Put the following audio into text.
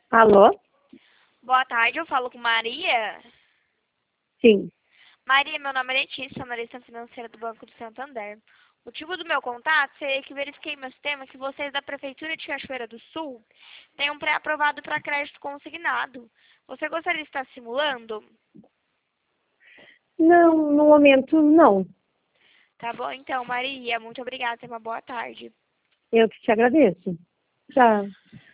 Alô? Boa tarde, eu falo com Maria. Sim. Maria, meu nome é Letícia, analista financeira do Banco do Santander. O motivo do meu contato seria que verifiquei no meu sistema que vocês da Prefeitura de Cachoeira do Sul têm um pré-aprovado para crédito consignado. Você gostaria de estar simulando? Não, no momento não. Tá bom então, Maria. Muito obrigada. Tenha uma boa tarde. Eu que te agradeço. Tchau.